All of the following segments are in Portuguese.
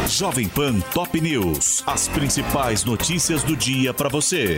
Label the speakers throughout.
Speaker 1: Jovem Pan Top News. As principais notícias do dia para você.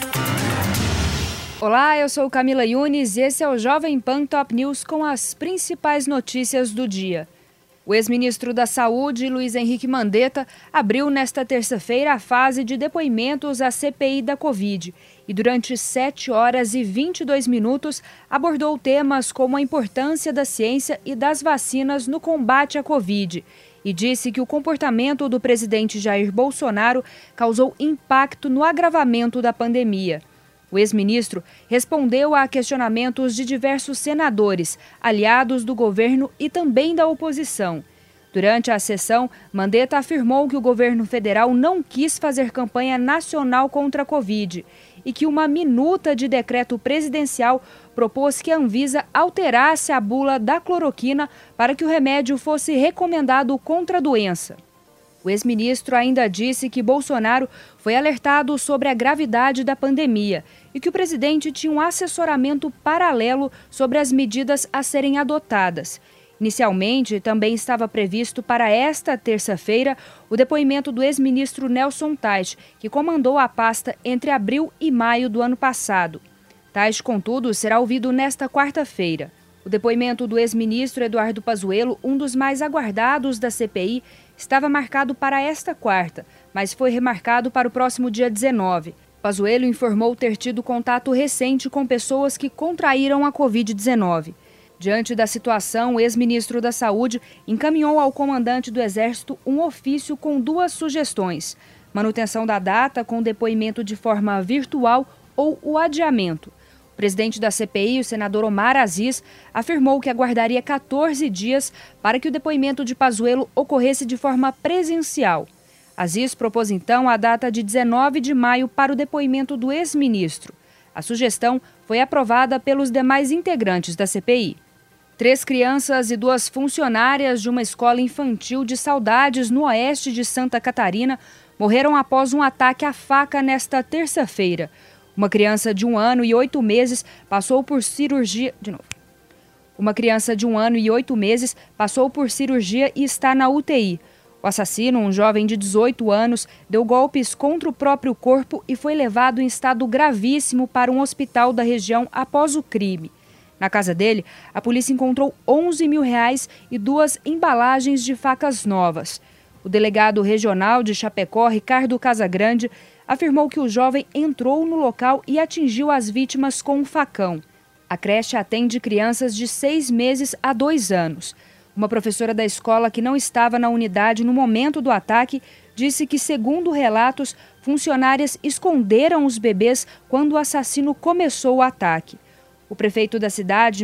Speaker 2: Olá, eu sou Camila Yunes e esse é o Jovem Pan Top News com as principais notícias do dia. O ex-ministro da Saúde, Luiz Henrique Mandetta, abriu nesta terça-feira a fase de depoimentos à CPI da Covid e durante 7 horas e 22 minutos abordou temas como a importância da ciência e das vacinas no combate à Covid e disse que o comportamento do presidente Jair Bolsonaro causou impacto no agravamento da pandemia. O ex-ministro respondeu a questionamentos de diversos senadores, aliados do governo e também da oposição. Durante a sessão, Mandetta afirmou que o governo federal não quis fazer campanha nacional contra a Covid e que uma minuta de decreto presidencial propôs que a Anvisa alterasse a bula da cloroquina para que o remédio fosse recomendado contra a doença. O ex-ministro ainda disse que Bolsonaro foi alertado sobre a gravidade da pandemia e que o presidente tinha um assessoramento paralelo sobre as medidas a serem adotadas. Inicialmente, também estava previsto para esta terça-feira o depoimento do ex-ministro Nelson Teich, que comandou a pasta entre abril e maio do ano passado. Teich, contudo, será ouvido nesta quarta-feira. O depoimento do ex-ministro Eduardo Pazuello, um dos mais aguardados da CPI, estava marcado para esta quarta, mas foi remarcado para o próximo dia 19. Pazuello informou ter tido contato recente com pessoas que contraíram a Covid-19. Diante da situação, o ex-ministro da Saúde encaminhou ao comandante do Exército um ofício com 2 sugestões: manutenção da data com depoimento de forma virtual ou o adiamento. O presidente da CPI, o senador Omar Aziz, afirmou que aguardaria 14 dias para que o depoimento de Pazuello ocorresse de forma presencial. Aziz propôs então a data de 19 de maio para o depoimento do ex-ministro. A sugestão foi aprovada pelos demais integrantes da CPI. 3 crianças e 2 funcionárias de uma escola infantil de Saudades, no oeste de Santa Catarina, morreram após um ataque à faca nesta terça-feira. Uma criança de 1 ano e 8 meses passou por cirurgia... Uma criança de 1 ano e 8 meses passou por cirurgia e está na UTI. O assassino, um jovem de 18 anos, deu golpes contra o próprio corpo e foi levado em estado gravíssimo para um hospital da região após o crime. Na casa dele, a polícia encontrou R$11 mil e 2 embalagens de facas novas. O delegado regional de Chapecó, Ricardo Casagrande, afirmou que o jovem entrou no local e atingiu as vítimas com um facão. A creche atende crianças de 6 meses a 2 anos. Uma professora da escola que não estava na unidade no momento do ataque disse que, segundo relatos, funcionárias esconderam os bebês quando o assassino começou o ataque. O prefeito da cidade,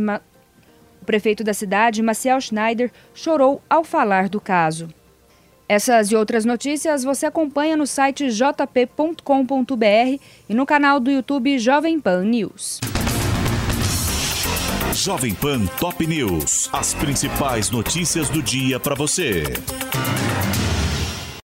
Speaker 2: Maciel Schneider, chorou ao falar do caso. Essas e outras notícias você acompanha no site jp.com.br e no canal do YouTube Jovem Pan News.
Speaker 1: Jovem Pan Top News. As principais notícias do dia para você.